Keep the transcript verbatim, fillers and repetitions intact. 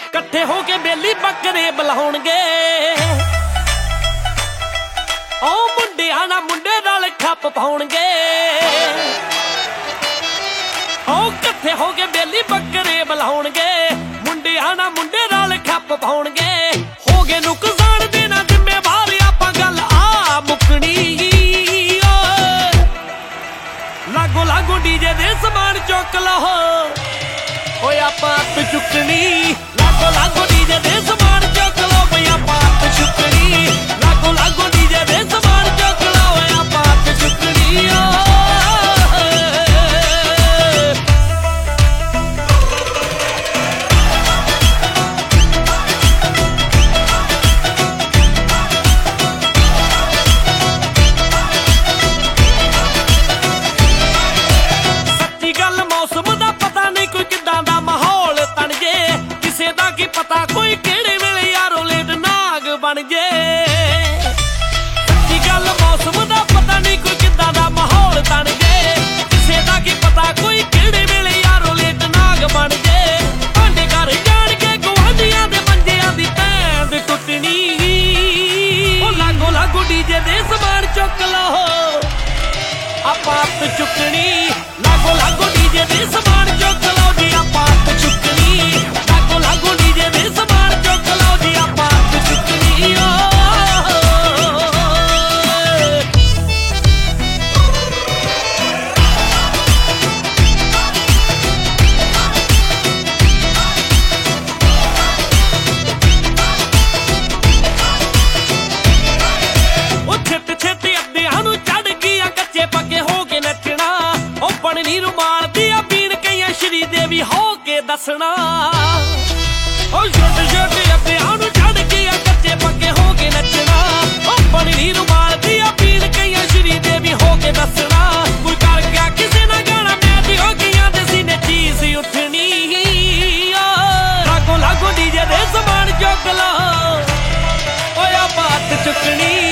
ਇਕੱਠੇ ਹੋ ਕੇ ਬੇਲੀ ਬੱਕਰੇ ਬੁਲਾਉਣਗੇ। ਉਹ ਮੁੰਡਿਆਂ ਨਾਲ ਮੁੰਡੇ ਨਾਲ ਖੱਪ ਪਾਉਣਗੇ। ਉਹ ਇਕੱਠੇ ਹੋ ਕੇ ਬੇਲੀ ਬੱਕਰੇ ਬੁਲਾਉਣਗੇ। ਮੁੰਡਿਆਂ ਨਾਲ ਮੁੰਡੇ ਨਾਲ ਖੱਪ ਪਾਉਣਗੇ। ਹੋ ਗਏ ਨੁਕਸਾਨ ਦੇਣਾ ਜ਼ਿੰਮੇਵਾਰ ਆਪਾਂ ਗੱਲ ਆ ਮੁੱਕਣੀ। ਲਾਗੋ ਲਾਗੋ ਡੀਜੇ ਦੇ ਸਮਾਨ ਚੁੱਕ ਲਓ ਓਏ ਆਪਾਂ ਹੱਥ ਚੁੱਕਣੀ। ਲਾਗੋ ਲਾਗੋ ਡੀਜੇ ਦੇ ਸਮਾਨ ਚੁੱਕ ਲਓ ਬਈ ਆਪਾਂ ਹੱਥ ਚੁੱਕਣੀ। ਲਾਗੋ ਲਾਗੋ ਡੀਜੇ ਦੇ ਸਮਾਨ ਚੁੱਕ ਲਓ ਓਏ ਆਪਾਂ ਹੱਥ ਚੁੱਕਣੀ। ਸੱਚੀ ਗੱਲ ਮੌਸਮ ਦਾ ਪਤਾ ਨਹੀਂ ਕੋਈ ਕਿੱਦਾਂ ਦਾ ਮਾਹੌਲ ਤਣ ਜੇ। ਕਿਸੇ ਦਾ ਕੀ ਪਤਾ ਕੋਈ ਕਿਹੜੇ ਵੇਲੇ ਯਾਰੋ ਲੇਟ ਨਾਗ ਬਣ ਜੇ। ਸੱਚੀ ਗੱਲ ਮੌਸਮ ਦਾ ਪਤਾ ਨਹੀਂ ਕੋਈ ਕਿੱਦਾਂ ਦਾ ਮਾਹੌਲ ਤਣ ਜੇ। ਕਿਸੇ ਦਾ ਕੀ ਪਤਾ ਕੋਈ ਕਿਹੜੇ ਵੇਲੇ ਯਾਰੋ ਲੇਟ ਨਾਗ ਬਣ ਜੇ। ਭਾਂਡੇ ਘਰ ਜਾਣ ਕੇ ਗੁਆਂਢੀਆਂ ਦੇ ਮੰਜਿਆਂ ਦੀ ਪੈਂਦ ਟੁੱਟਣੀ। ਉਹ ਲਾਗੋ ਲਾਗੋ ਡੀਜੇ ਦੇ ਸਮਾਨ ਚੁੱਕ ਲਓ ਆਪਾਂ ਹੱਥ ਚੁੱਕਣੀ। ਲਾਗੋ ਲਾਗੋ ਡੀਜੇ ਦੇ ਸਮਾਨ ਚੁੱਕ ਲਓ ਜੀ ਆਪਾਂ ਹੱਥ ਚੁੱਕਣੀ। ਲਾਗੋ ਲਾਗੋ ਡੀਜੇ ਦੇ ਸਮਾਨ ਚੁੱਕ ਲਓ ਜੀ ਆਪਾਂ ਹੱਥ ਚੁੱਕਣੀ। ਉਹ ਛੇਤੀ ਛੇਤੀ ਅੱਧਿਆਂ ਨੂੰ ਚੜ ਗਈਆਂ ਕੱਚੇ ਪੱਕੇ ਹੋ ਕੇ ਨੱਚਣਾ। ਉਹ ਬਣਨੀ ਰੁਮਾਲ ਦੀ ਆ ਪੀਣ ਕਈਆਂ ਸ਼੍ਰੀ ਦੇਵੀ ਹੋ ਕੇ ਦੱਸਣਾ। ਉਹ ਛੋਟੇ ਛੋਟੇ ਅੱਧਿਆਂ ਨੂੰ ਚੜ ਗਈਆਂ ਕੱਚੇ ਪੱਕੇ ਹੋ ਕੇ ਨੱਚਣਾ। ਉਹ ਬਣਨੀ ਰੁਮਾਲ ਦੀ ਆ ਪੀਣ ਕਈਆਂ ਸ਼੍ਰੀ ਦੇਵੀ ਹੋ ਕੇ ਦੱਸਣਾ। ਕੋਈ ਕਰ ਗਿਆ ਕਿਸੇ ਨਾਲ ਗਾਣਾ ਮੈਂ ਵੀ ਹੋ ਗਈਆਂ ਦੇ ਸੀਨੇ ਚੀਜ਼ ਉੱਠਣੀ। ਲਾਗੋ ਲਾਗੋ ਡੀਜੇ ਦੇ ਸਮਾਨ ਚੁੱਕ ਲਓ ਓਏ ਆਪਾਂ ਹੱਥ ਚੁੱਕਣੀ।